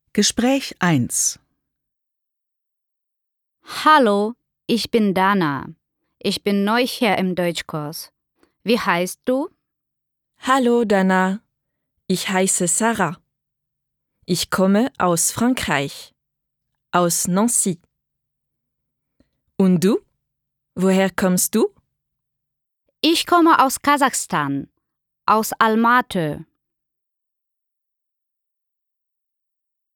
Gespräch 1. Hallo, ich bin Dana. Ich bin neu hier im Deutschkurs. Wie heißt du? Hallo Dana, ich heiße Sarah. Ich komme aus Frankreich, aus Nancy. Und du? Woher kommst du? Ich komme aus Kasachstan, aus Almaty.